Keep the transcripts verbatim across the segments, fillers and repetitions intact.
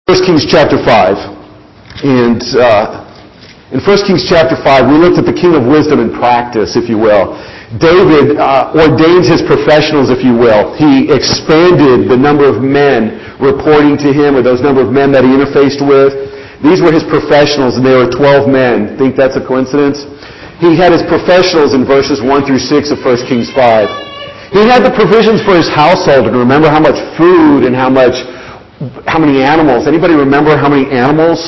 First Kings chapter five. And uh, in First Kings chapter five, we looked at the king of wisdom and practice, if you will. David uh, ordained his professionals, if you will. He expanded the number of men reporting to him, or those number of men that he interfaced with. These were his professionals, and they were twelve men. Think that's a coincidence? He had his professionals in verses one through six of First Kings five. He had the provisions for his household, and remember how much food and how much How many animals? Anybody remember how many animals?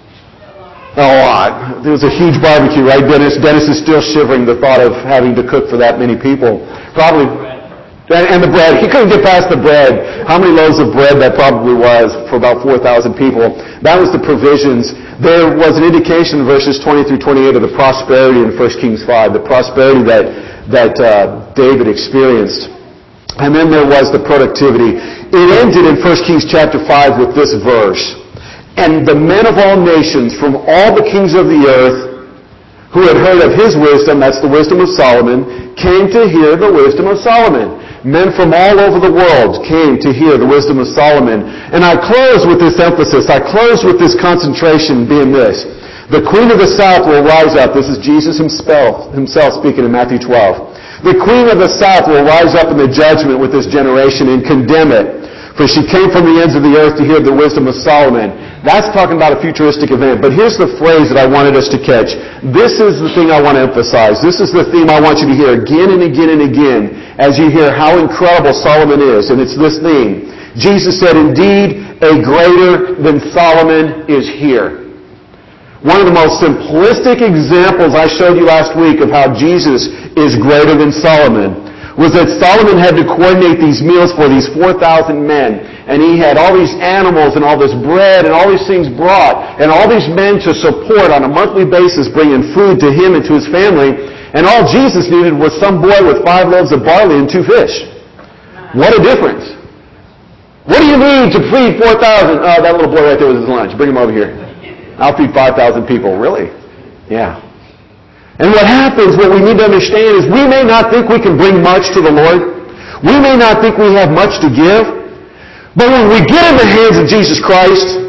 A lot. There was a huge barbecue, right, Dennis? Dennis is still shivering the thought of having to cook for that many people. Probably. And the bread. He couldn't get past the bread. How many loaves of bread that probably was for about four thousand people. That was the provisions. There was an indication in verses twenty through twenty-eight of the prosperity in First Kings five, the prosperity that, that uh, David experienced. And then there was the productivity. It ended in First Kings chapter five with this verse. And the men of all nations from all the kings of the earth who had heard of his wisdom, that's the wisdom of Solomon, came to hear the wisdom of Solomon. Men from all over the world came to hear the wisdom of Solomon. And I close with this emphasis. I close with this concentration being this. The queen of the south will rise up. This is Jesus himself, himself speaking in Matthew twelve. The queen of the south will rise up in the judgment with this generation and condemn it. For she came from the ends of the earth to hear the wisdom of Solomon. That's talking about a futuristic event. But here's the phrase that I wanted us to catch. This is the thing I want to emphasize. This is the theme I want you to hear again and again and again as you hear how incredible Solomon is. And it's this theme. Jesus said, indeed, a greater than Solomon is here. One of the most simplistic examples I showed you last week of how Jesus is greater than Solomon was that Solomon had to coordinate these meals for these four thousand men. And he had all these animals and all this bread and all these things brought and all these men to support on a monthly basis bringing food to him and to his family. And all Jesus needed was some boy with five loaves of barley and two fish. What a difference. What do you need to feed four thousand? Oh, that little boy right there was his lunch. Bring him over here. I'll feed five thousand people. Really? Yeah. And what happens, what we need to understand is we may not think we can bring much to the Lord. We may not think we have much to give. But when we get in the hands of Jesus Christ,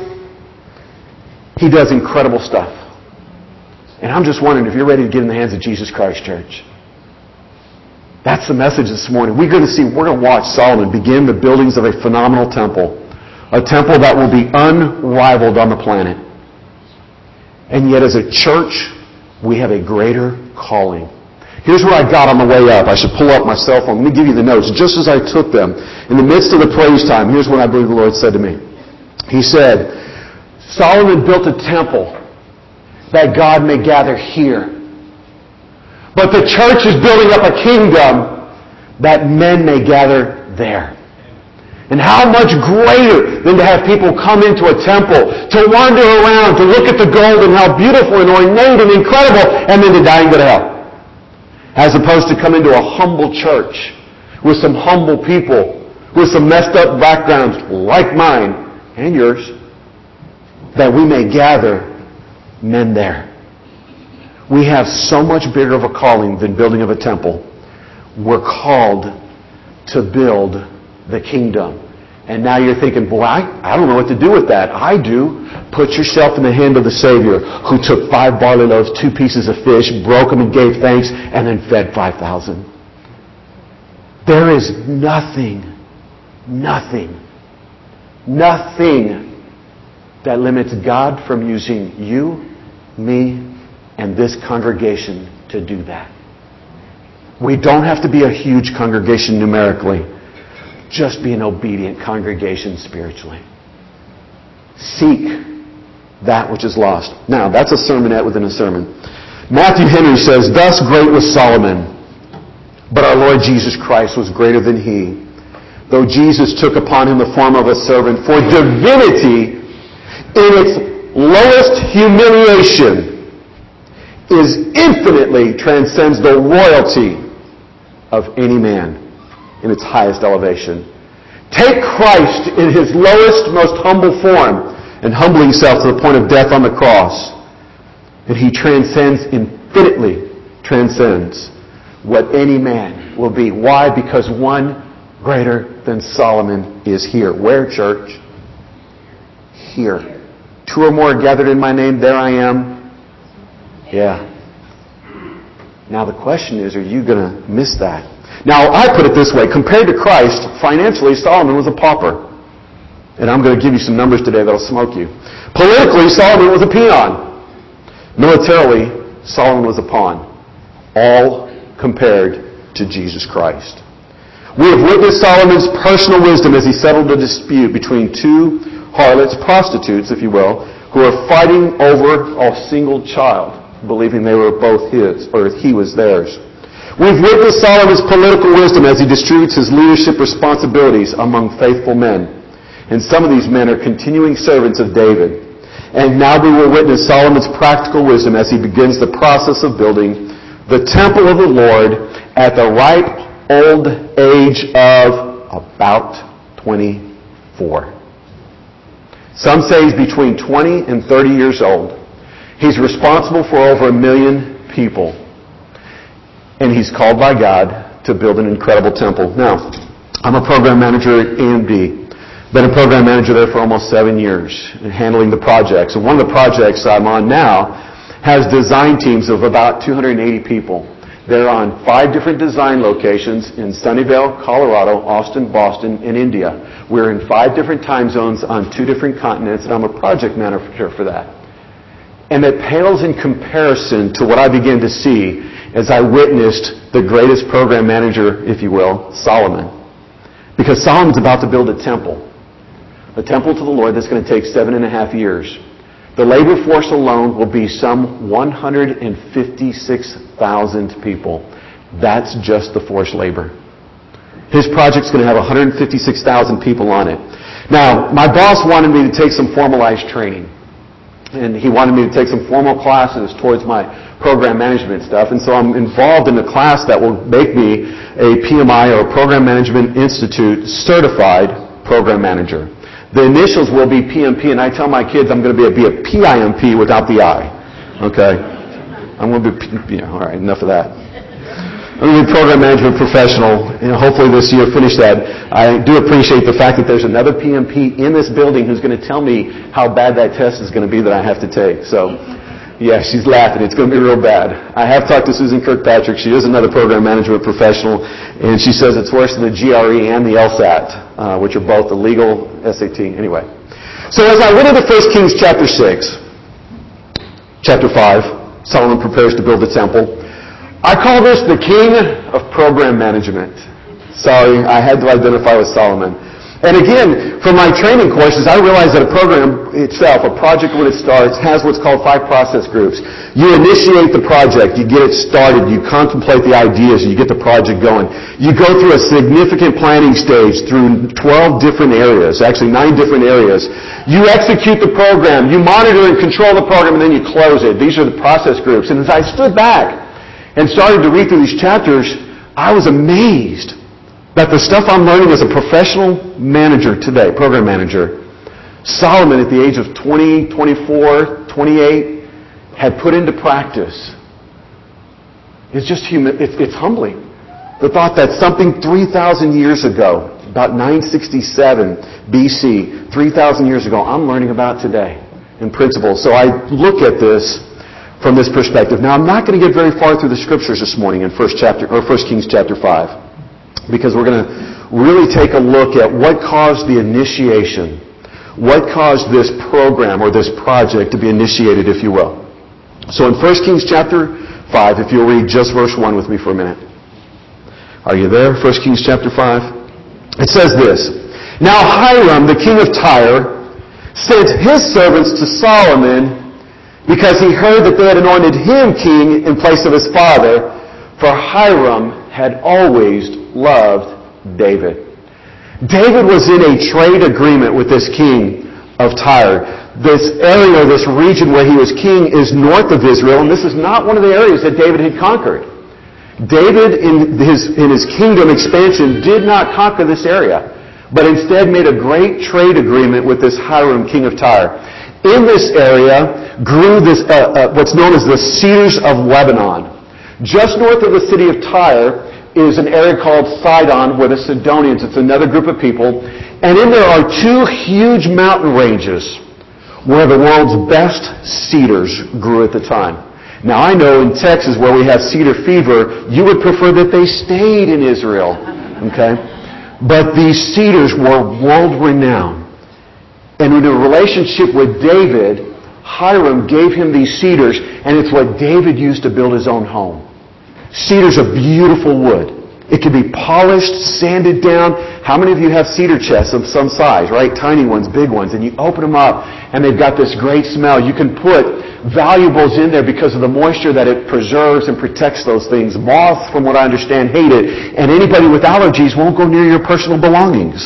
He does incredible stuff. And I'm just wondering if you're ready to get in the hands of Jesus Christ, church. That's the message this morning. We're going to see, we're going to watch Solomon begin the buildings of a phenomenal temple. A temple that will be unrivaled on the planet. And yet as a church, we have a greater calling. Here's where I got on the way up. I should pull up my cell phone. Let me give you the notes just as I took them. In the midst of the praise time, here's what I believe the Lord said to me. He said, Solomon built a temple that God may gather here. But the church is building up a kingdom that men may gather there. And how much greater than to have people come into a temple, to wander around, to look at the gold and how beautiful and ornate and incredible, and then to die and go to hell. As opposed to come into a humble church with some humble people, with some messed up backgrounds like mine and yours, that we may gather men there. We have so much bigger of a calling than building of a temple. We're called to build the kingdom. And now you're thinking, boy, I, I don't know what to do with that. I do. Put yourself in the hand of the Savior who took five barley loaves, two pieces of fish, broke them and gave thanks, and then fed five thousand. There is nothing, nothing, nothing that limits God from using you, me, and this congregation to do that. We don't have to be a huge congregation numerically. Just be an obedient congregation spiritually. Seek that which is lost. Now, that's a sermonette within a sermon. Matthew Henry says, thus great was Solomon, but our Lord Jesus Christ was greater than he. Though Jesus took upon him the form of a servant, for divinity in its lowest humiliation is infinitely transcends the royalty of any man in its highest elevation. Take Christ in his lowest, most humble form and humbling himself to the point of death on the cross. And he transcends, infinitely transcends what any man will be. Why? Because one greater than Solomon is here. Where, church? here. Two or more are gathered in my name, there I am. Yeah. Now the question is, are you going to miss that? Now, I put it this way. Compared to Christ, financially, Solomon was a pauper. And I'm going to give you some numbers today that'll smoke you. Politically, Solomon was a peon. Militarily, Solomon was a pawn. All compared to Jesus Christ. We have witnessed Solomon's personal wisdom as he settled a dispute between two harlots, prostitutes, if you will, who are fighting over a single child, believing they were both his, or he was theirs. We've witnessed Solomon's political wisdom as he distributes his leadership responsibilities among faithful men. And some of these men are continuing servants of David. And now we will witness Solomon's practical wisdom as he begins the process of building the temple of the Lord at the ripe old age of about twenty-four. Some say he's between twenty and thirty years old. He's responsible for over a million people. And he's called by God to build an incredible temple. Now, I'm a program manager at A M D. Been a program manager there for almost seven years, handling the projects. And one of the projects I'm on now has design teams of about two hundred eighty people. They're on five different design locations in Sunnyvale, Colorado, Austin, Boston, and India. We're in five different time zones on two different continents, and I'm a project manager for that. And it pales in comparison to what I began to see as I witnessed the greatest program manager, if you will, Solomon. Because Solomon's about to build a temple. A temple to the Lord that's going to take seven and a half years. The labor force alone will be some one hundred fifty-six thousand people. That's just the forced labor. His project's going to have one hundred fifty-six thousand people on it. Now, my boss wanted me to take some formalized training. And he wanted me to take some formal classes towards my program management stuff. And so I'm involved in a class that will make me a P M I, or Program Management Institute certified program manager. The initials will be P M P, and I tell my kids I'm going to be a, be a P I M P without the I. Okay? I'm going to be, yeah, all right, enough of that. I'm going to be a program management professional, and hopefully this year finish that. I do appreciate the fact that there's another P M P in this building who's going to tell me how bad that test is going to be that I have to take. So, yeah, she's laughing. It's going to be real bad. I have talked to Susan Kirkpatrick. She is another program management professional, and she says it's worse than the G R E and the LSAT, uh, which are both the legal S A T. Anyway. So as I went into First Kings chapter six, chapter five, Solomon prepares to build the temple. I call this the king of program management. Sorry, I had to identify with Solomon. And again, from my training courses, I realized that a program itself, a project when it starts, has what's called five process groups. You initiate the project, you get it started, you contemplate the ideas, you get the project going. You go through a significant planning stage through twelve different areas, actually nine different areas. You execute the program, you monitor and control the program, and then you close it. These are the process groups. And as I stood back and started to read through these chapters, I was amazed that the stuff I'm learning as a professional manager today, program manager, Solomon at the age of twenty, twenty-four, twenty-eight, had put into practice. It's just humi- it's, it's humbling. The thought that something three thousand years ago, about nine sixty-seven B C, three thousand years ago, I'm learning about today in principle. So I look at this from this perspective. Now, I'm not going to get very far through the scriptures this morning in First chapter or First Kings chapter five, because we're going to really take a look at what caused the initiation, what caused this program or this project to be initiated, if you will. So in First Kings chapter five, if you'll read just verse one with me for a minute. Are you there? First Kings chapter five. It says this: Now Hiram, the king of Tyre, sent his servants to Solomon because he heard that they had anointed him king in place of his father, for Hiram had always loved David. David was in a trade agreement with this king of Tyre. This area, this region where he was king, is north of Israel, and this is not one of the areas that David had conquered. David, in his, in his kingdom expansion, did not conquer this area, but instead made a great trade agreement with this Hiram, king of Tyre. In this area grew this uh, uh, what's known as the cedars of Lebanon. Just north of the city of Tyre is an area called Sidon, where the Sidonians, it's another group of people, and in there are two huge mountain ranges. where the world's best cedars grew at the time. Now I know in Texas where we have cedar fever, you would prefer that they stayed in Israel. Okay? But these cedars were world-renowned. And in a relationship with David, Hiram gave him these cedars, and it's what David used to build his own home. Cedar's a beautiful wood. It can be polished, sanded down. How many of you have cedar chests of some size, right? Tiny ones, big ones. And you open them up, and they've got this great smell. You can put valuables in there because of the moisture that it preserves and protects those things. Moths, from what I understand, hate it. And anybody with allergies won't go near your personal belongings.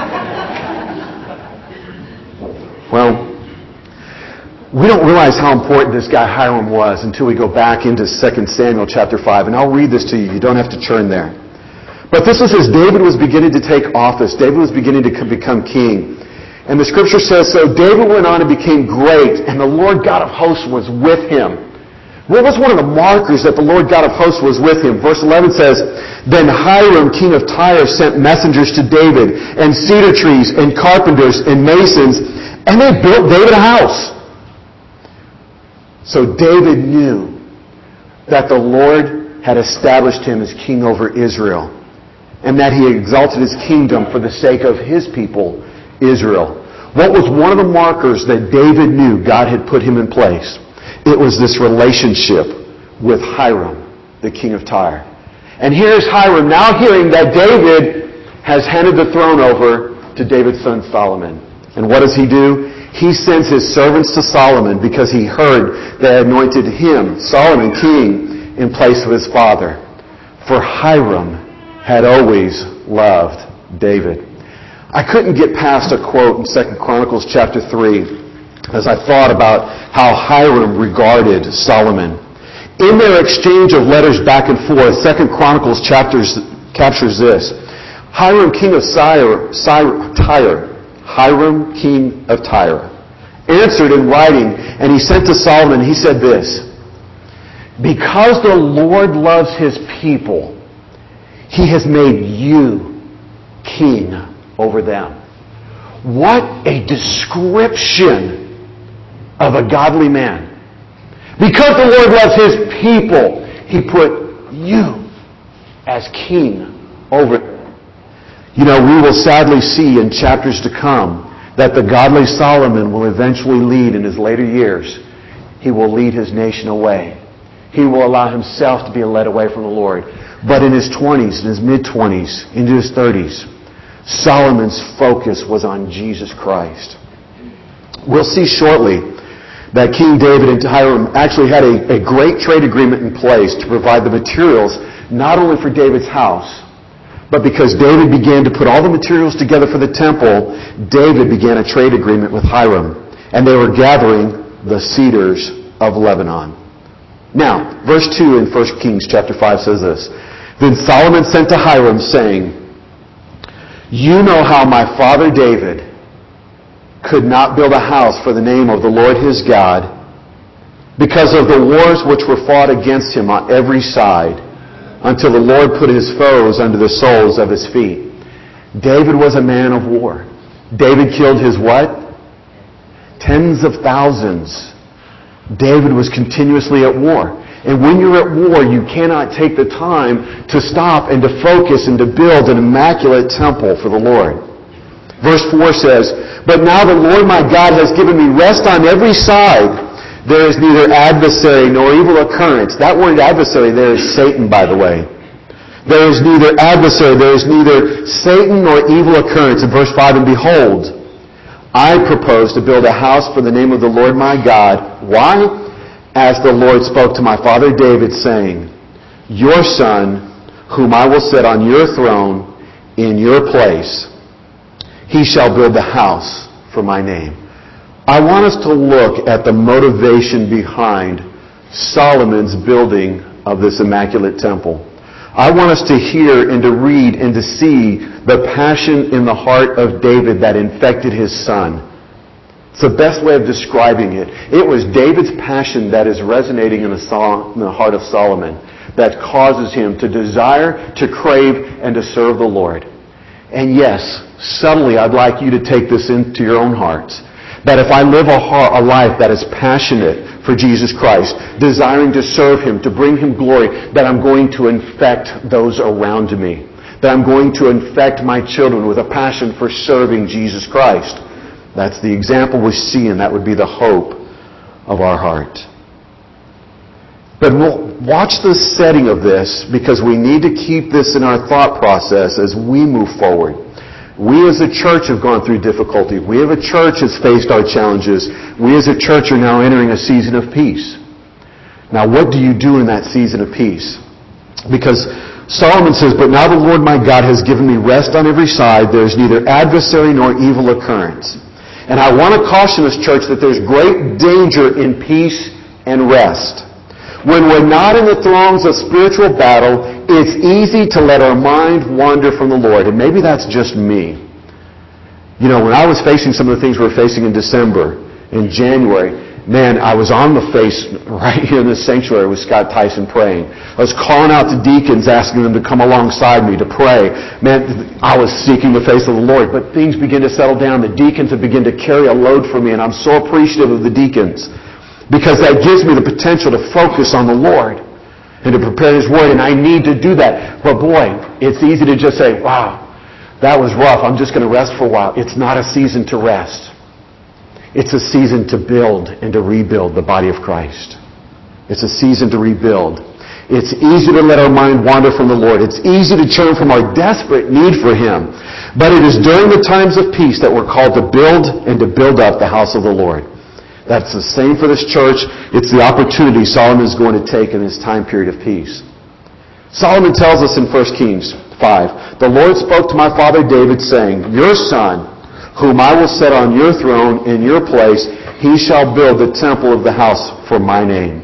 Well, we don't realize how important this guy Hiram was until we go back into Second Samuel chapter five. And I'll read this to you. You don't have to turn there. But this was as David was beginning to take office. David was beginning to become king. And the scripture says, so David went on and became great, and the Lord God of hosts was with him. What was one of the markers that the Lord God of hosts was with him? Verse eleven says, then Hiram, king of Tyre, sent messengers to David, and cedar trees, and carpenters, and masons, and they built David a house. So David knew that the Lord had established him as king over Israel, and that he exalted his kingdom for the sake of his people, Israel. What was one of the markers that David knew God had put him in place? It was this relationship with Hiram, the king of Tyre. And here's Hiram now hearing that David has handed the throne over to David's son Solomon. And what does he do? He sends his servants to Solomon because he heard they anointed him, Solomon, king in place of his father. For Hiram had always loved David. I couldn't get past a quote in Second Chronicles chapter three as I thought about how Hiram regarded Solomon. In their exchange of letters back and forth, Second Chronicles chapters captures this. Hiram, king of Tyre, Tyre, Hiram, king of Tyre, answered in writing, and he sent to Solomon, he said this, because the Lord loves his people, he has made you king over them. What a description of a godly man. Because the Lord loves his people, he put you as king over them. You know, we will sadly see in chapters to come that the godly Solomon will eventually lead in his later years. He will lead his nation away. He will allow himself to be led away from the Lord. But in his twenties, in his mid-twenties, into his thirties, Solomon's focus was on Jesus Christ. We'll see shortly that King David and Hiram actually had a, a great trade agreement in place to provide the materials not only for David's house, but because David began to put all the materials together for the temple, David began a trade agreement with Hiram, and they were gathering the cedars of Lebanon. Now, verse two in First Kings chapter five says this, then Solomon sent to Hiram, saying, you know how my father David could not build a house for the name of the Lord his God because of the wars which were fought against him on every side, until the Lord put his foes under the soles of his feet. David was a man of war. David killed his what? Tens of thousands. David was continuously at war. And when you're at war, you cannot take the time to stop and to focus and to build an immaculate temple for the Lord. Verse four says, but now the Lord my God has given me rest on every side. There is neither adversary nor evil occurrence. That word adversary there is Satan, by the way. There is neither adversary, there is neither Satan nor evil occurrence. In verse five, and behold, I propose to build a house for the name of the Lord my God. Why? As the Lord spoke to my father David, saying, your son, whom I will set on your throne in your place, he shall build the house for my name. I want us to look at the motivation behind Solomon's building of this immaculate temple. I want us to hear and to read and to see the passion in the heart of David that infected his son. It's the best way of describing it. It was David's passion that is resonating in the, song, in the heart of Solomon that causes him to desire, to crave, and to serve the Lord. And yes, subtly, I'd like you to take this into your own hearts. That if I live a, heart, a life that is passionate for Jesus Christ, desiring to serve Him, to bring Him glory, that I'm going to infect those around me. That I'm going to infect my children with a passion for serving Jesus Christ. That's the example we see, and that would be the hope of our heart. But we'll watch the setting of this, because we need to keep this in our thought process as we move forward. We as a church have gone through difficulty. We as a church has faced our challenges. We as a church are now entering a season of peace. Now, what do you do in that season of peace? Because Solomon says, "But now the Lord my God has given me rest on every side. There is neither adversary nor evil occurrence." And I want to caution this church that there's great danger in peace and rest. When we're not in the throes of spiritual battle, it's easy to let our mind wander from the Lord. And maybe that's just me. You know, when I was facing some of the things we were facing in December, in January, man, I was on the face right here in this sanctuary with Scott Tyson praying. I was calling out to deacons, asking them to come alongside me to pray. Man, I was seeking the face of the Lord. But things began to settle down. The deacons have begun to carry a load for me, and I'm so appreciative of the deacons. Because that gives me the potential to focus on the Lord and to prepare His Word, and I need to do that. But boy, it's easy to just say, wow, that was rough, I'm just going to rest for a while. It's not a season to rest. It's a season to build and to rebuild the body of Christ. It's a season to rebuild. It's easy to let our mind wander from the Lord. It's easy to turn from our desperate need for Him. But it is during the times of peace that we're called to build and to build up the house of the Lord. That's the same for this church. It's the opportunity Solomon is going to take in this time period of peace. Solomon tells us in First Kings five, "The Lord spoke to my father David, saying, Your son, whom I will set on your throne in your place, he shall build the temple of the house for my name."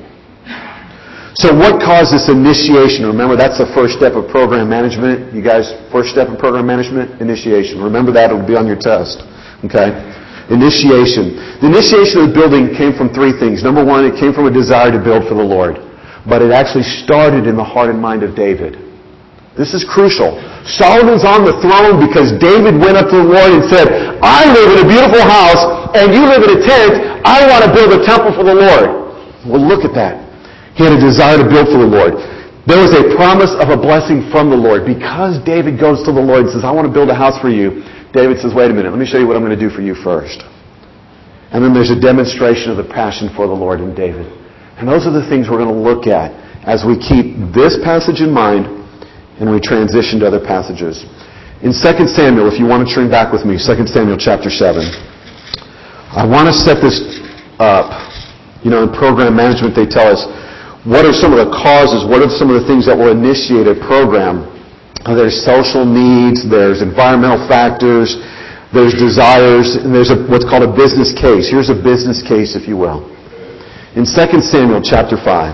So what caused this initiation? Remember, that's the first step of program management. You guys, first step of program management, initiation. Remember that, it'll be on your test. Okay? Initiation. The initiation of the building came from three things. Number one, it came from a desire to build for the Lord. But it actually started in the heart and mind of David. This is crucial. Solomon's on the throne because David went up to the Lord and said, "I live in a beautiful house, and you live in a tent. I want to build a temple for the Lord." Well, look at that. He had a desire to build for the Lord. There was a promise of a blessing from the Lord. Because David goes to the Lord and says, "I want to build a house for you," David says, "Wait a minute, let me show you what I'm going to do for you first." And then there's a demonstration of the passion for the Lord in David. And those are the things we're going to look at as we keep this passage in mind and we transition to other passages. In Second Samuel, if you want to turn back with me, Second Samuel chapter seven. I want to set this up. You know, in program management they tell us, what are some of the causes, what are some of the things that will initiate a program? There's social needs, there's environmental factors, there's desires, and there's a, what's called a business case. Here's a business case, if you will. In Second Samuel chapter five.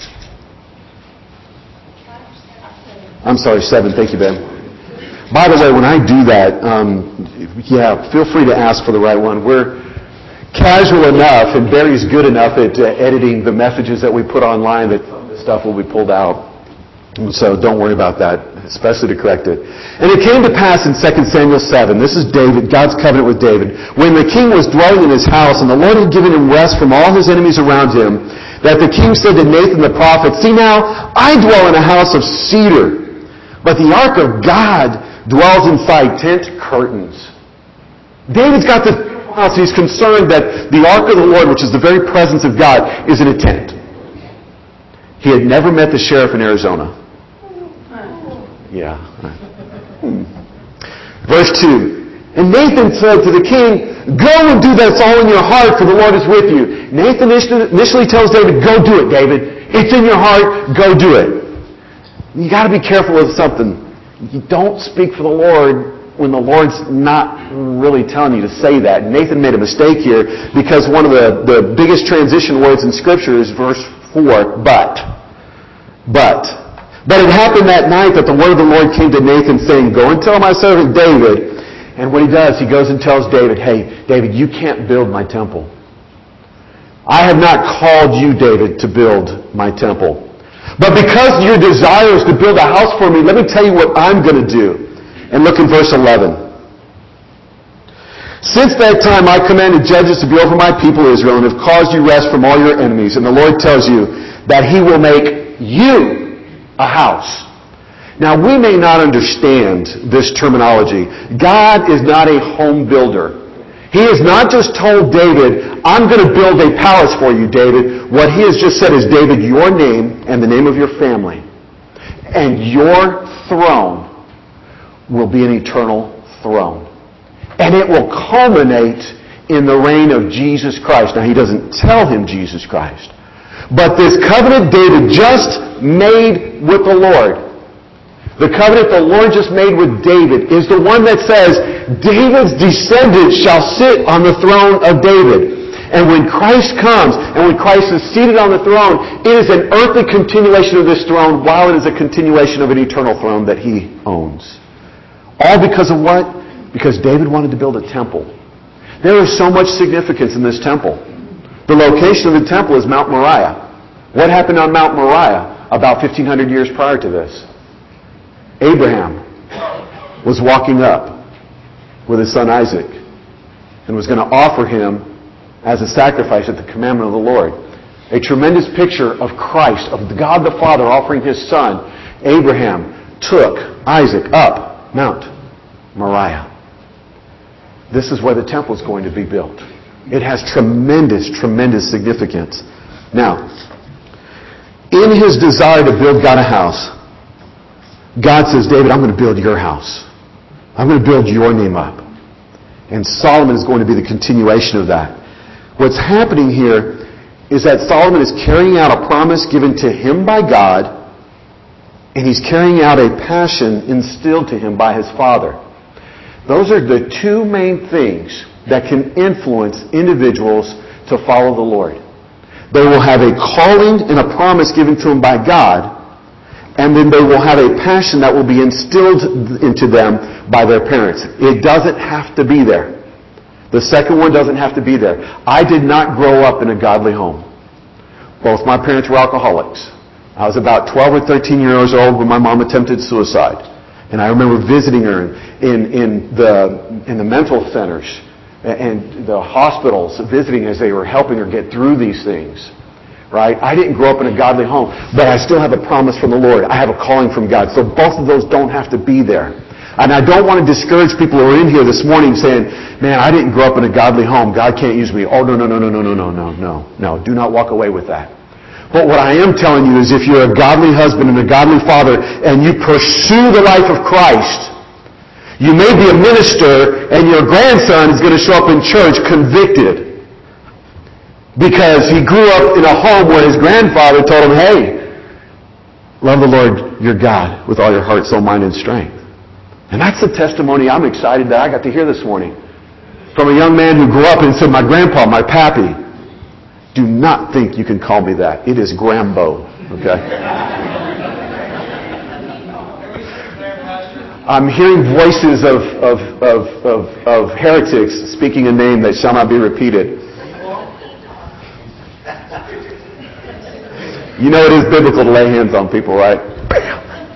I'm sorry, seven. Thank you, Ben. By the way, when I do that, um, yeah, feel free to ask for the right one. We're casual enough, and Barry's good enough at uh, editing the messages that we put online that some of this stuff will be pulled out. So don't worry about that, especially to correct it. And it came to pass in Second Samuel seven, this is David, God's covenant with David, when the king was dwelling in his house, and the Lord had given him rest from all his enemies around him, that the king said to Nathan the prophet, "See now, I dwell in a house of cedar, but the ark of God dwells inside tent curtains." David's got this beautiful house, and he's concerned that the ark of the Lord, which is the very presence of God, is in a tent. He had never met the sheriff in Arizona. Yeah. Hmm. Verse two. And Nathan said to the king, "Go and do that's all in your heart, for the Lord is with you." Nathan initially tells David, "Go do it, David. It's in your heart. Go do it." You got to be careful with something. You don't speak for the Lord when the Lord's not really telling you to say that. Nathan made a mistake here because one of the, the biggest transition words in Scripture is verse four, but. But. But it happened that night that the word of the Lord came to Nathan saying, "Go and tell my servant David." And what he does, he goes and tells David, "Hey, David, you can't build my temple. I have not called you, David, to build my temple. But because your desire is to build a house for me, let me tell you what I'm going to do." And look in verse eleven. Since that time I commanded judges to be over my people Israel and have caused you rest from all your enemies. And the Lord tells you that He will make you a house. Now, we may not understand this terminology. God is not a home builder. He has not just told David, I'm going to build a palace for you, David. What He has just said is, David, your name and the name of your family and your throne will be an eternal throne. And it will culminate in the reign of Jesus Christ. Now, He doesn't tell him Jesus Christ. But this covenant David just made with the Lord, the covenant the Lord just made with David, is the one that says, David's descendants shall sit on the throne of David. And when Christ comes, and when Christ is seated on the throne, it is an earthly continuation of this throne, while it is a continuation of an eternal throne that He owns. All because of what? Because David wanted to build a temple. There is so much significance in this temple. The location of the temple is Mount Moriah. What happened on Mount Moriah about fifteen hundred years prior to this? Abraham was walking up with his son Isaac and was going to offer him as a sacrifice at the commandment of the Lord. A tremendous picture of Christ, of God the Father offering His Son. Abraham took Isaac up Mount Moriah. This is where the temple is going to be built. It has tremendous, tremendous significance. Now, in His desire to build God a house, God says, David, I'm going to build your house. I'm going to build your name up. And Solomon is going to be the continuation of that. What's happening here is that Solomon is carrying out a promise given to him by God, and he's carrying out a passion instilled to him by his father. Those are the two main things that can influence individuals to follow the Lord. They will have a calling and a promise given to them by God, and then they will have a passion that will be instilled into them by their parents. It doesn't have to be there. The second one doesn't have to be there. I did not grow up in a godly home. Both my parents were alcoholics. I was about twelve or thirteen years old when my mom attempted suicide. And I remember visiting her in, in, the, in the mental centers and the hospitals, visiting as they were helping her get through these things. Right? I didn't grow up in a godly home, but I still have a promise from the Lord. I have a calling from God. So both of those don't have to be there. And I don't want to discourage people who are in here this morning saying, man, I didn't grow up in a godly home. God can't use me. Oh, no, no, no, no, no, no, no, no, no, no. Do not walk away with that. But what I am telling you is if you're a godly husband and a godly father and you pursue the life of Christ, you may be a minister and your grandson is going to show up in church convicted. Because he grew up in a home where his grandfather told him, hey, love the Lord your God with all your heart, soul, mind, and strength. And that's the testimony I'm excited that I got to hear this morning. From a young man who grew up and said, my grandpa, my pappy. Do not think you can call me that. It is Grambo. Okay? I'm hearing voices of, of, of, of, of heretics speaking a name that shall not be repeated. You know it is biblical to lay hands on people, right? Bam!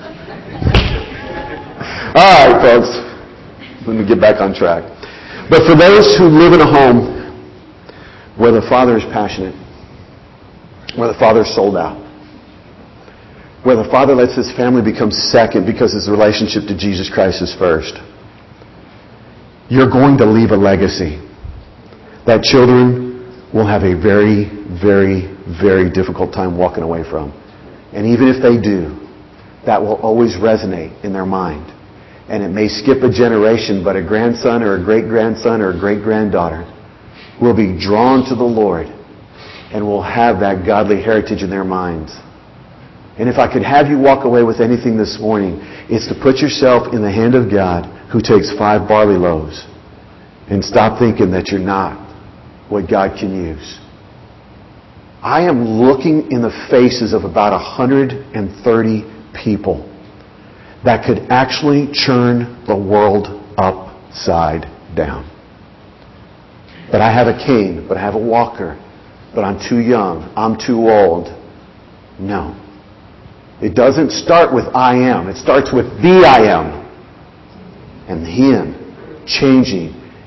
All right, folks. Let me get back on track. But for those who live in a home where the father is passionate, where the father is sold out, where the father lets his family become second because his relationship to Jesus Christ is first, you're going to leave a legacy that children will have a very, very, very difficult time walking away from. And even if they do, that will always resonate in their mind. And it may skip a generation, but a grandson or a great-grandson or a great-granddaughter will be drawn to the Lord and will have that godly heritage in their minds. And if I could have you walk away with anything this morning, it's to put yourself in the hand of God who takes five barley loaves and stop thinking that you're not what God can use. I am looking in the faces of about one hundred thirty people that could actually churn the world upside down. But I have a cane, but I have a walker, but I'm too young, I'm too old. No. It doesn't start with I am. It starts with the I am. And Him changing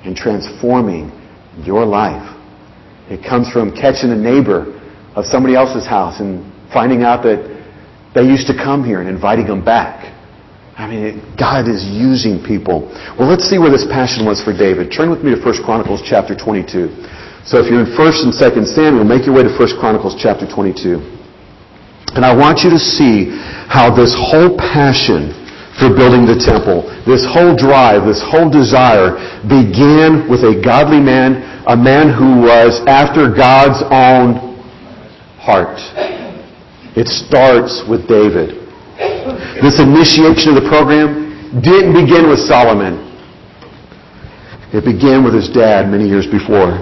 and transforming your life. It comes from catching a neighbor of somebody else's house and finding out that they used to come here and inviting them back. I mean, it, God is using people. Well, let's see where this passion was for David. Turn with me to First Chronicles chapter twenty-two. So if you're in First and Second Samuel, make your way to First Chronicles chapter twenty-two. And I want you to see how this whole passion for building the temple, this whole drive, this whole desire began with a godly man, a man who was after God's own heart. It starts with David. This initiation of the program didn't begin with Solomon. It began with his dad many years before.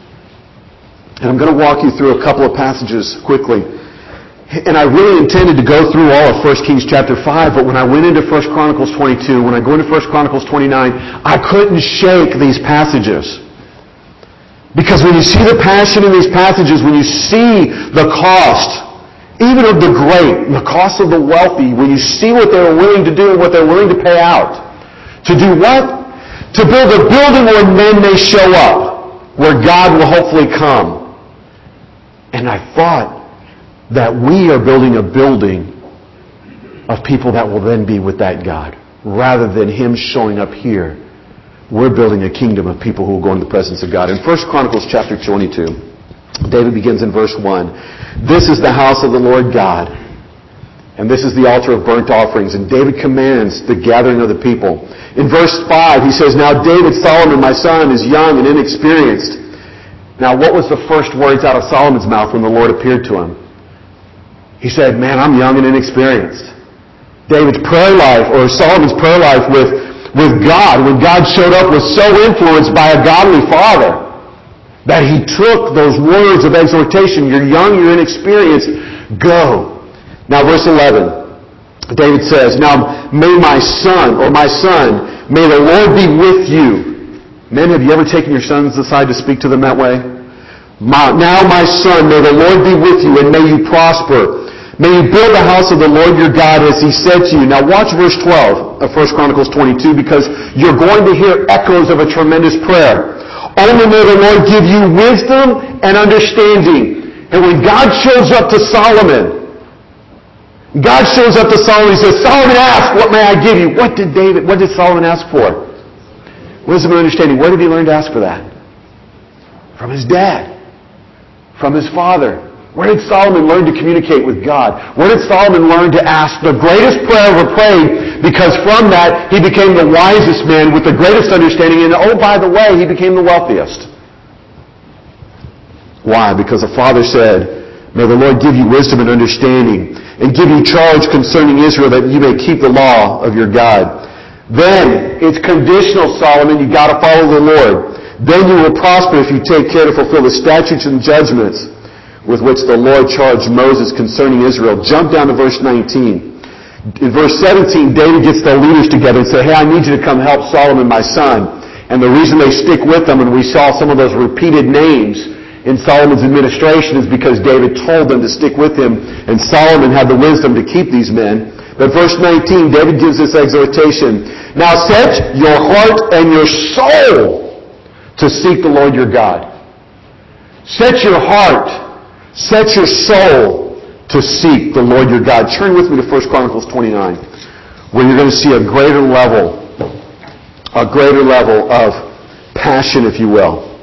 And I'm going to walk you through a couple of passages quickly. And I really intended to go through all of First Kings chapter five, but when I went into First Chronicles twenty-two, when I go into First Chronicles twenty-nine, I couldn't shake these passages. Because when you see the passion in these passages, when you see the cost, even of the great, the cost of the wealthy, when you see what they're willing to do and what they're willing to pay out, to do what? To build a building where men may show up, where God will hopefully come. And I thought that we are building a building of people that will then be with that God. Rather than Him showing up here, we're building a kingdom of people who will go into the presence of God. In First Chronicles chapter twenty-two, David begins in verse one. This is the house of the Lord God, and this is the altar of burnt offerings. And David commands the gathering of the people. In verse five, he says, Now David, Solomon, my son, is young and inexperienced. Now, what was the first words out of Solomon's mouth when the Lord appeared to him? He said, man, I'm young and inexperienced. David's prayer life, or Solomon's prayer life with, with God, when God showed up, was so influenced by a godly father that he took those words of exhortation, you're young, you're inexperienced, go. Now, verse eleven, David says, Now, may my son, or my son, may the Lord be with you. Men, have you ever taken your sons aside to speak to them that way? My, now, my son, may the Lord be with you, and may you prosper. May you build the house of the Lord your God as He said to you. Now watch verse twelve of First Chronicles twenty-two, because you're going to hear echoes of a tremendous prayer. Only may the Lord give you wisdom and understanding. And when God shows up to Solomon, God shows up to Solomon, He says, Solomon asked, what may I give you? What did David, what did Solomon ask for? Wisdom and understanding. Where did he learn to ask for that? From his dad. From his father. Where did Solomon learn to communicate with God? Where did Solomon learn to ask the greatest prayer ever prayed? Because from that, he became the wisest man with the greatest understanding. And oh, by the way, he became the wealthiest. Why? Because the father said, May the Lord give you wisdom and understanding, and give you charge concerning Israel, that you may keep the law of your God. Then, it's conditional, Solomon. You've got to follow the Lord. Then you will prosper if you take care to fulfill the statutes and judgments with which the Lord charged Moses concerning Israel. Jump down to verse nineteen. In verse seventeen, David gets the leaders together and say, Hey, I need you to come help Solomon, my son. And the reason they stick with them, and we saw some of those repeated names in Solomon's administration, is because David told them to stick with him, and Solomon had the wisdom to keep these men. But verse nineteen, David gives this exhortation. Now set your heart and your soul to seek the Lord your God. Set your heart, set your soul to seek the Lord your God. Turn with me to First Chronicles twenty-nine, where you're going to see a greater level, a greater level of passion, if you will.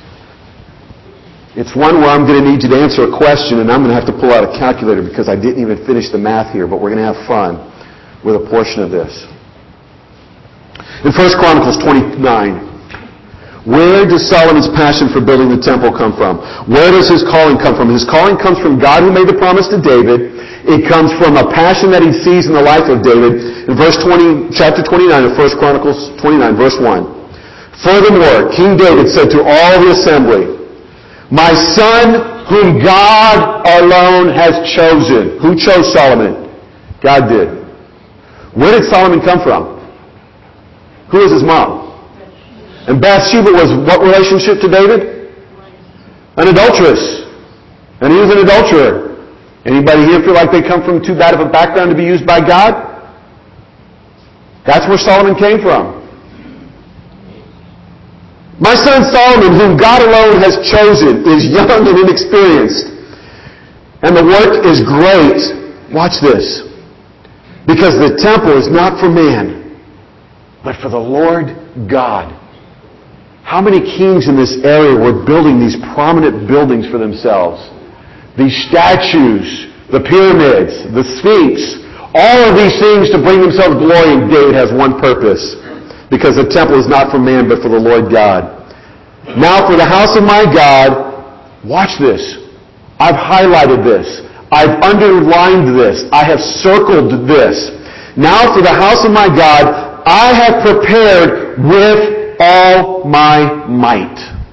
It's one where I'm going to need you to answer a question, and I'm going to have to pull out a calculator because I didn't even finish the math here, but we're going to have fun with a portion of this. In First Chronicles twenty-nine, where does Solomon's passion for building the temple come from? Where does his calling come from? His calling comes from God, who made the promise to David. It comes from a passion that he sees in the life of David. In verse twenty, chapter twenty-nine of First Chronicles twenty-nine, verse one. Furthermore, King David said to all the assembly, My son, whom God alone has chosen. Who chose Solomon? God did. Where did Solomon come from? Who was his mom? And Bathsheba was what relationship to David? An adulteress. And he was an adulterer. Anybody here feel like they come from too bad of a background to be used by God? That's where Solomon came from. My son Solomon, whom God alone has chosen, is young and inexperienced, and the work is great. Watch this. Because the temple is not for man, but for the Lord God. How many kings in this area were building these prominent buildings for themselves? These statues, the pyramids, the Sphinx, all of these things to bring themselves glory. And David has one purpose. Because the temple is not for man, but for the Lord God. Now for the house of my God, watch this. I've highlighted this. I've underlined this. I have circled this. Now for the house of my God, I have prepared with all my might.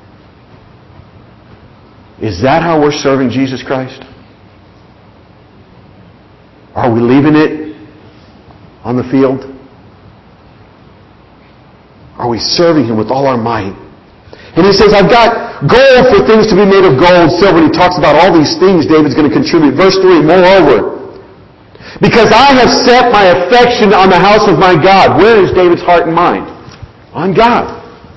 Is that how we're serving Jesus Christ? Are we leaving it on the field? Are we serving Him with all our might? And he says, I've got gold for things to be made of gold, silver. And he talks about all these things David's going to contribute. Verse three, moreover, because I have set my affection on the house of my God. Where is David's heart and mind? On God.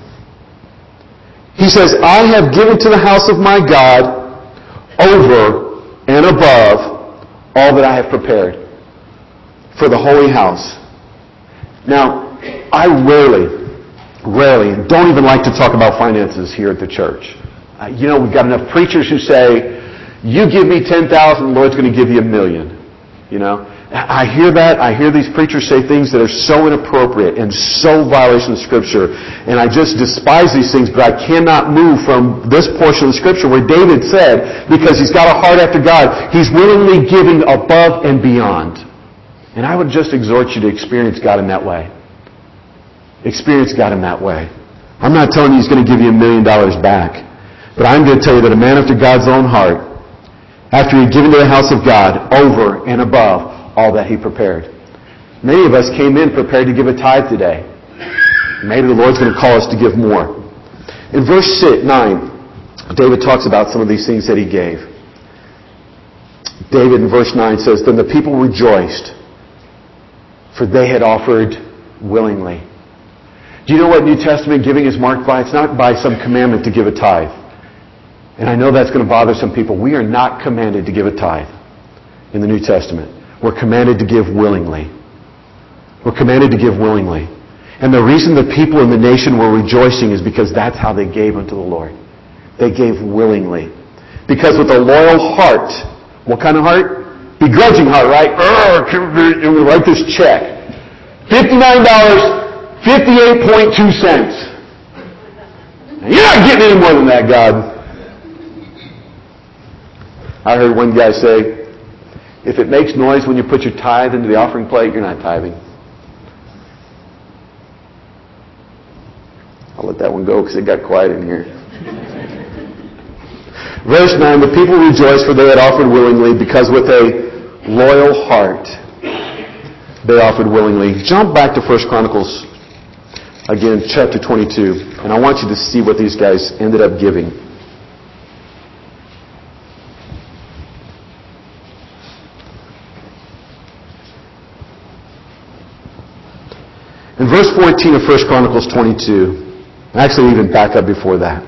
He says, I have given to the house of my God over and above all that I have prepared for the holy house. Now, I rarely... Rarely, and don't even like to talk about finances here at the church. Uh, you know, we've got enough preachers who say, you give me ten thousand, the Lord's going to give you a million. You know, I hear that. I hear these preachers say things that are so inappropriate and so violation of Scripture. And I just despise these things, but I cannot move from this portion of the Scripture where David said, because he's got a heart after God, he's willingly giving above and beyond. And I would just exhort you to experience God in that way. Experience God in that way. I'm not telling you He's going to give you a million dollars back. But I'm going to tell you that a man after God's own heart, after he'd given to the house of God over and above all that he prepared. Many of us came in prepared to give a tithe today. Maybe the Lord's going to call us to give more. In verse nine, David talks about some of these things that he gave. David in verse nine says, then the people rejoiced, for they had offered willingly. Do you know what New Testament giving is marked by? It's not by some commandment to give a tithe. And I know that's going to bother some people. We are not commanded to give a tithe in the New Testament. We're commanded to give willingly. We're commanded to give willingly. And the reason the people in the nation were rejoicing is because that's how they gave unto the Lord. They gave willingly. Because with a loyal heart, what kind of heart? Begrudging heart, right? And we write this check. fifty-nine dollars. fifty-eight point two cents. Now, you're not getting any more than that, God. I heard one guy say, if it makes noise when you put your tithe into the offering plate, you're not tithing. I'll let that one go because it got quiet in here. Verse nine, the people rejoiced, for they had offered willingly, because with a loyal heart they offered willingly. Jump back to First Chronicles again, chapter twenty-two, and I want you to see what these guys ended up giving. In verse fourteen of First Chronicles twenty-two, actually even back up before that,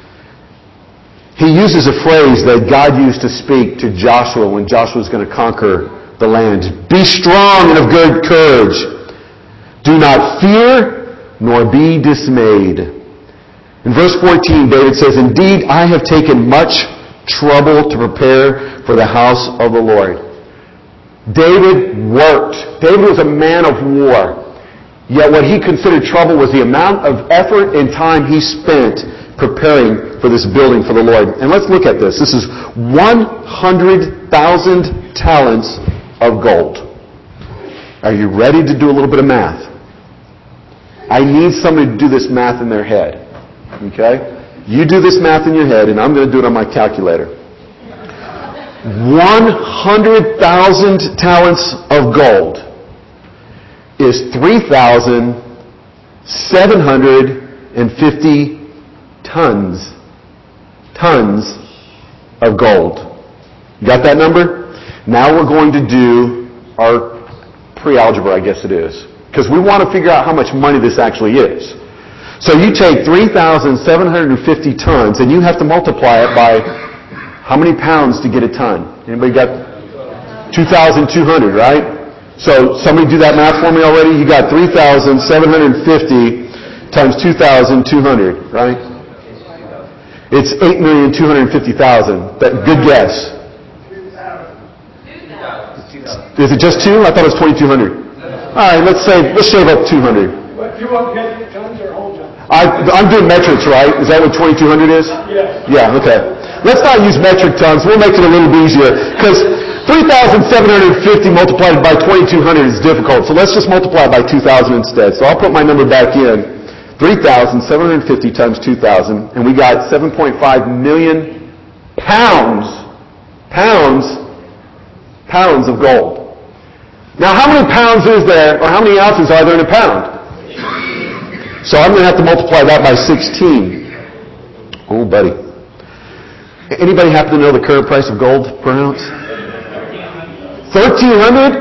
he uses a phrase that God used to speak to Joshua when Joshua was going to conquer the land. Be strong and of good courage. Do not fear, nor be dismayed. In verse fourteen, David says, indeed, I have taken much trouble to prepare for the house of the Lord. David worked. David was a man of war. Yet what he considered trouble was the amount of effort and time he spent preparing for this building for the Lord. And let's look at this. This is one hundred thousand talents of gold. Are you ready to do a little bit of math? I need somebody to do this math in their head. Okay? You do this math in your head, and I'm going to do it on my calculator. one hundred thousand talents of gold is three thousand seven hundred fifty tons. Tons of gold. Got that number? Now we're going to do our pre-algebra, I guess it is. Because we want to figure out how much money this actually is. So you take three thousand seven hundred fifty tons and you have to multiply it by how many pounds to get a ton? Anybody got two thousand two hundred, right? So somebody do that math for me already? You got three thousand seven hundred fifty times two thousand two hundred, right? It's eight million two hundred fifty thousand. Good guess. Is it just two? I thought it was twenty-two hundred. All right, let's say, let's shave up two hundred. What, do you want metric tons or whole tons? I, I'm doing metrics, right? Is that what twenty-two hundred is? Yes. Yeah, okay. Let's not use metric tons. We'll make it a little bit easier. Because three thousand seven hundred fifty multiplied by twenty-two hundred is difficult. So let's just multiply by two thousand instead. So I'll put my number back in. three thousand seven hundred fifty times two thousand. And we got seven point five million pounds, pounds, pounds of gold. Now, how many pounds is there, or how many ounces are there in a pound? So I'm going to have to multiply that by sixteen. Oh, buddy. Anybody happen to know the current price of gold per ounce? thirteen hundred?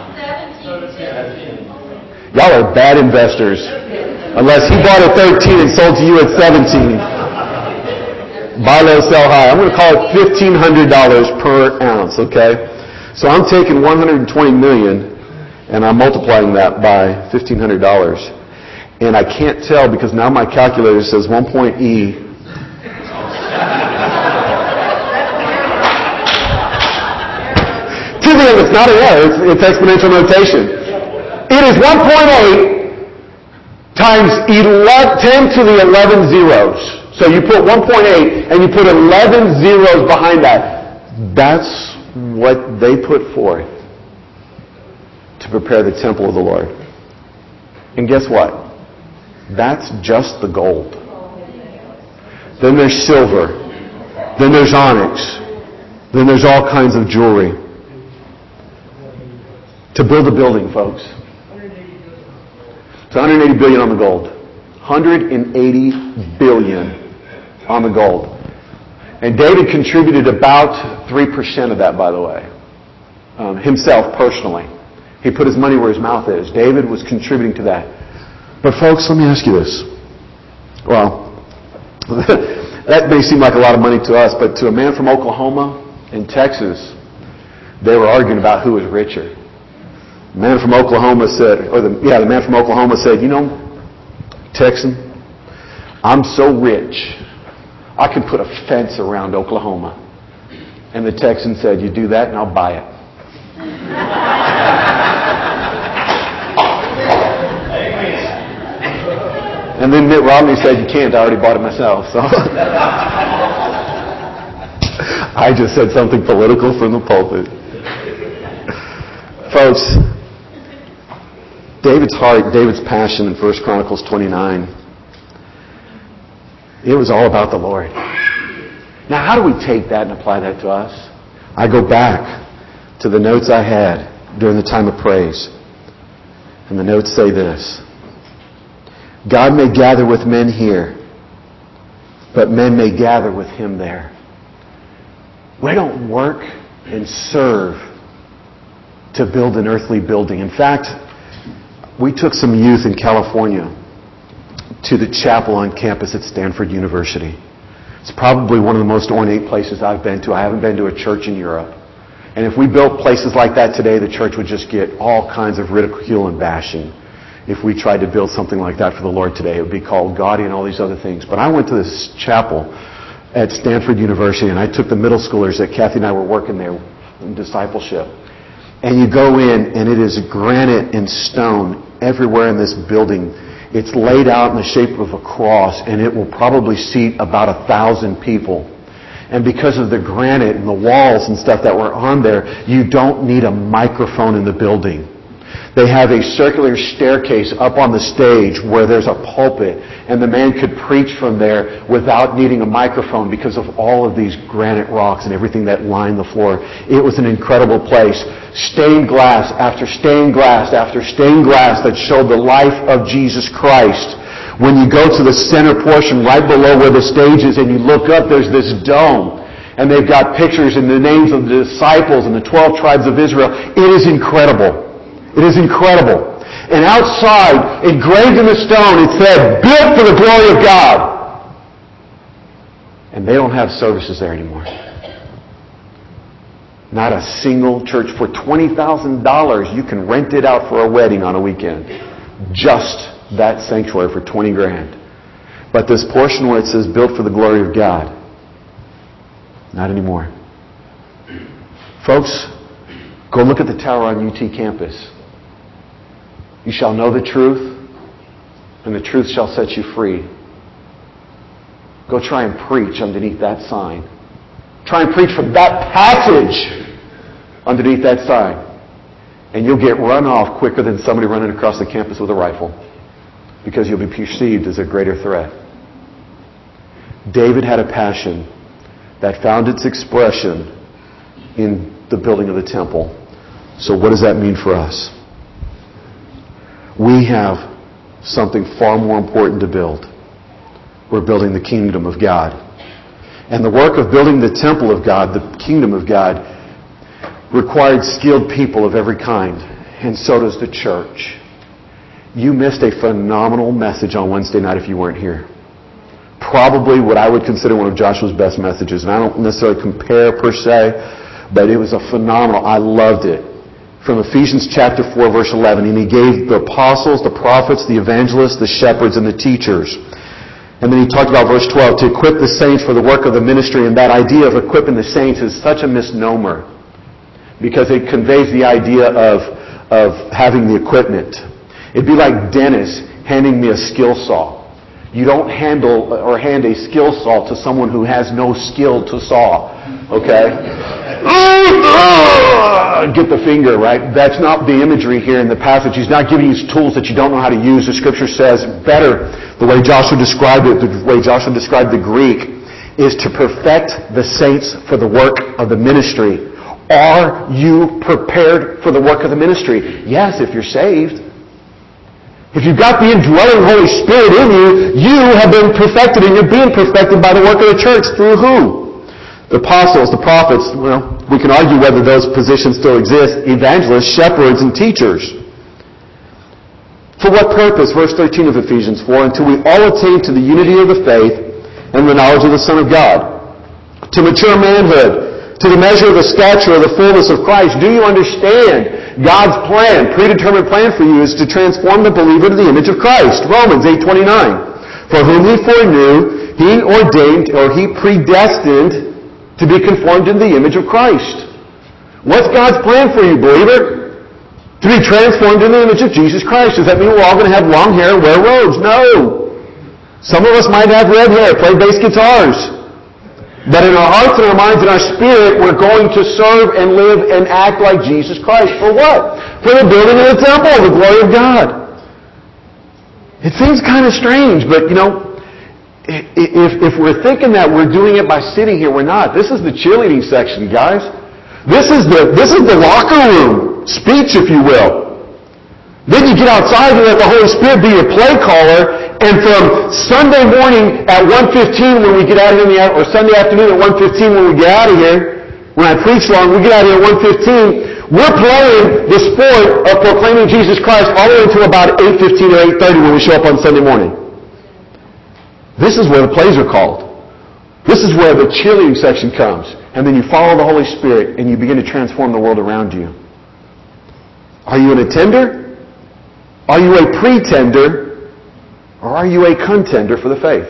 Y'all are bad investors. Unless he bought at thirteen and sold to you at seventeen. Buy low, sell high. I'm going to call it fifteen hundred dollars per ounce, okay? So I'm taking one hundred twenty million dollars and I'm multiplying that by fifteen hundred dollars. And I can't tell because now my calculator says one point E. To them, it's not an error, it's, it's exponential notation. It is one point eight times eleven, ten to the eleven zeros. So you put one point eight and you put eleven zeros behind that. That's what they put forth to prepare the temple of the Lord. And guess what? That's just the gold. Then there's silver. Then there's onyx. Then there's all kinds of jewelry. To build a building, folks. It's one hundred eighty billion on the gold. one hundred eighty billion on the gold. And David contributed about three percent of that, by the way. Um, himself, personally. He put his money where his mouth is. David was contributing to that. But folks, let me ask you this. Well, that may seem like a lot of money to us, but to a man from Oklahoma and Texas, they were arguing about who was richer. The man from Oklahoma said, or the, yeah, the man from Oklahoma said, you know, Texan, I'm so rich, I could put a fence around Oklahoma. And the Texan said, you do that and I'll buy it. And then Mitt Romney said, you can't, I already bought it myself. So I just said something political from the pulpit. Folks, David's heart, David's passion in First Chronicles twenty-nine, it was all about the Lord. Now, how do we take that and apply that to us? I go back to the notes I had during the time of praise. And the notes say this. God may gather with men here, but men may gather with Him there. We don't work and serve to build an earthly building. In fact, we took some youth in California to the chapel on campus at Stanford University. It's probably one of the most ornate places I've been to. I haven't been to a church in Europe. And if we built places like that today, the church would just get all kinds of ridicule and bashing. If we tried to build something like that for the Lord today, it would be called gaudy and all these other things. But I went to this chapel at Stanford University, and I took the middle schoolers that Kathy and I were working there in discipleship. And you go in, and it is granite and stone everywhere in this building. It's laid out in the shape of a cross, and it will probably seat about a thousand people. And because of the granite and the walls and stuff that were on there, you don't need a microphone in the building. They have a circular staircase up on the stage where there's a pulpit, and the man could preach from there without needing a microphone because of all of these granite rocks and everything that lined the floor. It was an incredible place. Stained glass after stained glass after stained glass that showed the life of Jesus Christ. When you go to the center portion right below where the stage is and you look up, there's this dome. And they've got pictures and the names of the disciples and the twelve tribes of Israel. It is incredible. It is incredible. And outside, engraved in the stone, it said, built for the glory of God. And they don't have services there anymore. Not a single church. For twenty thousand dollars, you can rent it out for a wedding on a weekend. Just that sanctuary for twenty grand. But this portion where it says, built for the glory of God, not anymore. Folks, go look at the tower on U T campus. You shall know the truth, and the truth shall set you free. Go try and preach underneath that sign. Try and preach from that passage underneath that sign. And you'll get run off quicker than somebody running across the campus with a rifle. Because you'll be perceived as a greater threat. David had a passion that found its expression in the building of the temple. So what does that mean for us? We have something far more important to build. We're building the kingdom of God. And the work of building the temple of God, the kingdom of God, required skilled people of every kind. And so does the church. You missed a phenomenal message on Wednesday night if you weren't here. Probably what I would consider one of Joshua's best messages. And I don't necessarily compare per se, but it was a phenomenal. I loved it. From Ephesians chapter four, verse eleven. And he gave the apostles, the prophets, the evangelists, the shepherds, and the teachers. And then he talked about verse twelve, to equip the saints for the work of the ministry. And that idea of equipping the saints is such a misnomer. Because it conveys the idea of, of having the equipment. It'd be like Dennis handing me a skill saw. You don't handle or hand a skill saw to someone who has no skill to saw. Okay? Get the finger, right? That's not the imagery here in the passage. He's not giving you tools that you don't know how to use. The scripture says better, the way Joshua described it, the way Joshua described the Greek, is to perfect the saints for the work of the ministry. Are you prepared for the work of the ministry? Yes, if you're saved. If you've got the indwelling Holy Spirit in you, you have been perfected, and you're being perfected by the work of the church. Through who? The apostles, the prophets. Well, we can argue whether those positions still exist. Evangelists, shepherds, and teachers. For what purpose? Verse thirteen of Ephesians four, until we all attain to the unity of the faith and the knowledge of the Son of God, to mature manhood, to the measure of the stature of the fullness of Christ. Do you understand God's plan, predetermined plan for you, is to transform the believer to the image of Christ? Romans eight twenty-nine. For whom he foreknew, he ordained, or he predestined to be conformed in the image of Christ. What's God's plan for you, believer? To be transformed in the image of Jesus Christ. Does that mean we're all going to have long hair and wear robes? No. Some of us might have red hair, play bass guitars. But in our hearts and our minds and our spirit, we're going to serve and live and act like Jesus Christ. For what? For the building of the temple, the glory of God. It seems kind of strange, but you know, if, if we're thinking that we're doing it by sitting here, we're not. This is the cheerleading section, guys. This is the, this is the locker room speech, if you will. Then you get outside and let the Holy Spirit be your play caller. And from Sunday morning at one fifteen when we get out of here, in the, or Sunday afternoon at one fifteen when we get out of here, when I preach long, we get out of here at one fifteen, we're playing the sport of proclaiming Jesus Christ all the way until about eight fifteen or eight thirty when we show up on Sunday morning. This is where the plays are called. This is where the cheerleading section comes. And then you follow the Holy Spirit and you begin to transform the world around you. Are you an attender? Are you a pretender? Or are you a contender for the faith?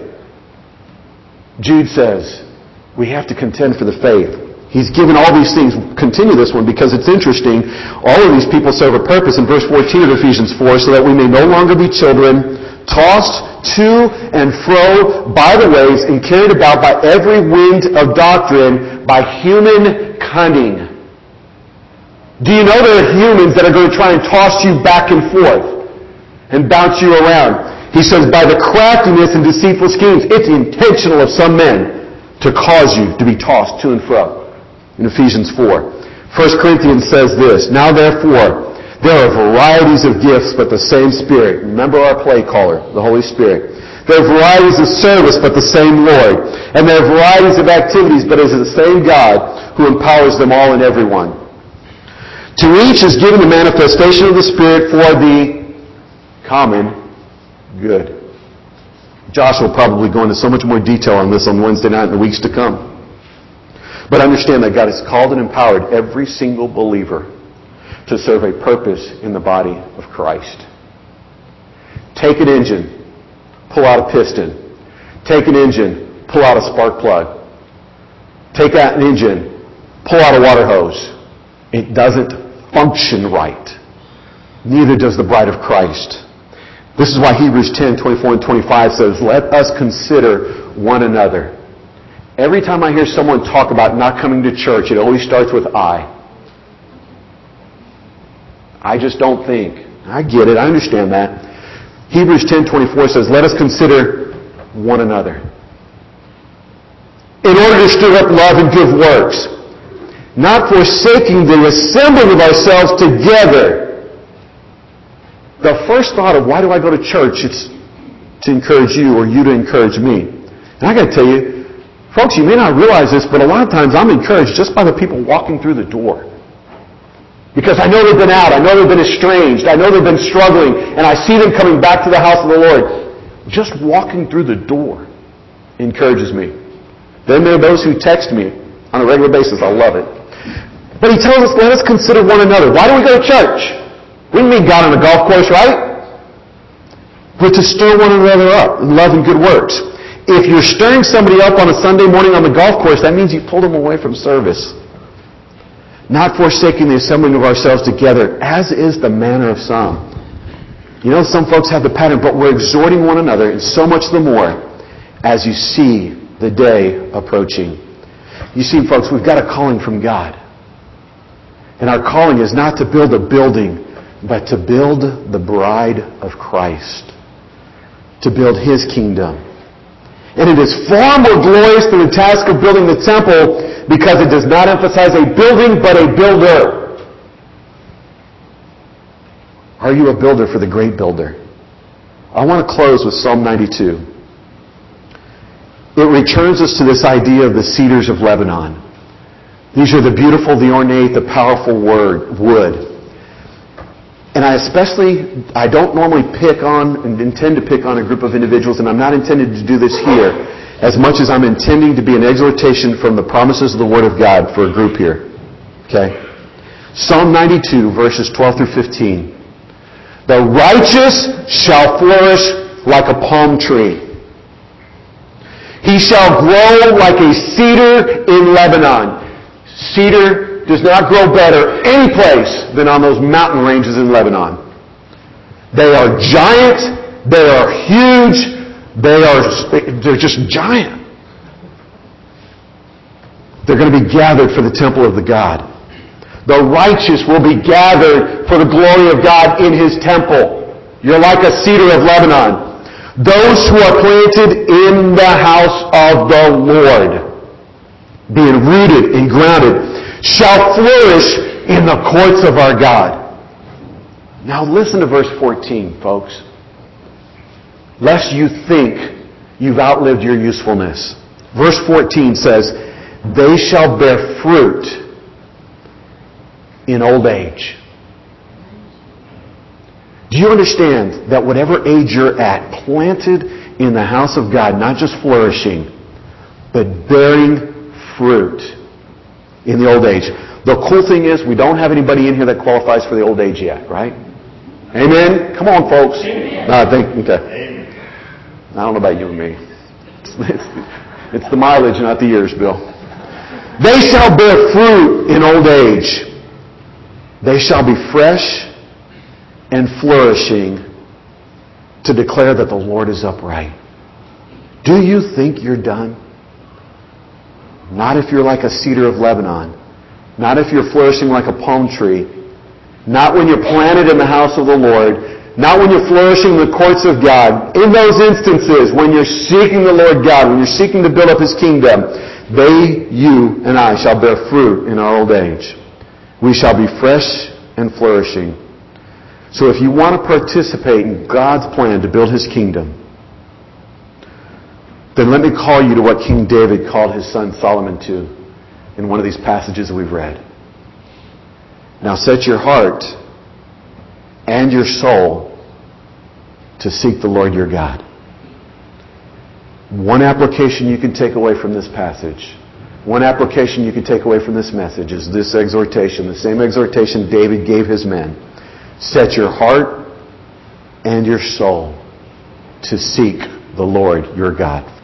Jude says, we have to contend for the faith. He's given all these things. Continue this one because it's interesting. All of these people serve a purpose in verse fourteen of Ephesians four, so that we may no longer be children, tossed to and fro by the waves and carried about by every wind of doctrine, by human cunning. Do you know there are humans that are going to try and toss you back and forth and bounce you around? He says, by the craftiness and deceitful schemes. It's intentional of some men to cause you to be tossed to and fro. In Ephesians four. First Corinthians says this, now therefore, there are varieties of gifts, but the same Spirit. Remember our play caller, the Holy Spirit. There are varieties of service, but the same Lord. And there are varieties of activities, but it is the same God who empowers them all and everyone. To each is given the manifestation of the Spirit for the common good. Joshua will probably go into so much more detail on this on Wednesday night and the weeks to come. But understand that God has called and empowered every single believer to serve a purpose in the body of Christ. Take an engine, pull out a piston. Take an engine, pull out a spark plug. Take out an engine, pull out a water hose. It doesn't function right. Neither does the bride of Christ. This is why Hebrews ten, twenty-four and twenty-five says, let us consider one another. Every time I hear someone talk about not coming to church, it always starts with I. I just don't think. I get it. I understand that. Hebrews ten twenty-four says, let us consider one another. In order to stir up love and good works, not forsaking the assembling of ourselves together. The first thought of why do I go to church? It's to encourage you or you to encourage me. And I got to tell you, folks, you may not realize this, but a lot of times I'm encouraged just by the people walking through the door. Because I know they've been out. I know they've been estranged. I know they've been struggling. And I see them coming back to the house of the Lord. Just walking through the door encourages me. Then there are those who text me on a regular basis. I love it. But he tells us, let us consider one another. Why do we go to church? We didn't meet God on a golf course, right? But to stir one another up in love and good works. If you're stirring somebody up on a Sunday morning on the golf course, that means you pulled them away from service. Not forsaking the assembling of ourselves together, as is the manner of some. You know, some folks have the pattern, but we're exhorting one another, and so much the more as you see the day approaching. You see, folks, we've got a calling from God. And our calling is not to build a building, but to build the bride of Christ. To build His kingdom. And it is far more glorious than the task of building the temple because it does not emphasize a building, but a builder. Are you a builder for the great builder? I want to close with Psalm ninety-two. It returns us to this idea of the cedars of Lebanon. These are the beautiful, the ornate, the powerful word, wood. And I especially, I don't normally pick on and intend to pick on a group of individuals, and I'm not intended to do this here as much as I'm intending to be an exhortation from the promises of the Word of God for a group here. Okay? Psalm ninety-two, verses twelve through fifteen. The righteous shall flourish like a palm tree. He shall grow like a cedar in Lebanon. Cedar does not grow better any place than on those mountain ranges in Lebanon. They are giant. They are huge. They are, they're just giant. They're going to be gathered for the temple of the God. The righteous will be gathered for the glory of God in His temple. You're like a cedar of Lebanon. Those who are planted in the house of the Lord, being rooted and grounded, shall flourish in the courts of our God. Now listen to verse fourteen, folks. Lest you think you've outlived your usefulness. Verse fourteen says, they shall bear fruit in old age. Do you understand that whatever age you're at, planted in the house of God, not just flourishing, but bearing fruit in the old age. The cool thing is, we don't have anybody in here that qualifies for the old age yet, right? Amen? Come on, folks. No, I think, okay. I don't know about you and me. It's, it's, it's the mileage, not the years, Bill. They shall bear fruit in old age. They shall be fresh and flourishing to declare that the Lord is upright. Do you think you're done? Not if you're like a cedar of Lebanon. Not if you're flourishing like a palm tree. Not when you're planted in the house of the Lord. Not when you're flourishing in the courts of God. In those instances, when you're seeking the Lord God, when you're seeking to build up His kingdom, they, you, and I shall bear fruit in our old age. We shall be fresh and flourishing. So if you want to participate in God's plan to build His kingdom, then let me call you to what King David called his son Solomon to in one of these passages we've read. Now set your heart and your soul to seek the Lord your God. One application you can take away from this passage, one application you can take away from this message is this exhortation, the same exhortation David gave his men. Set your heart and your soul to seek the Lord your God.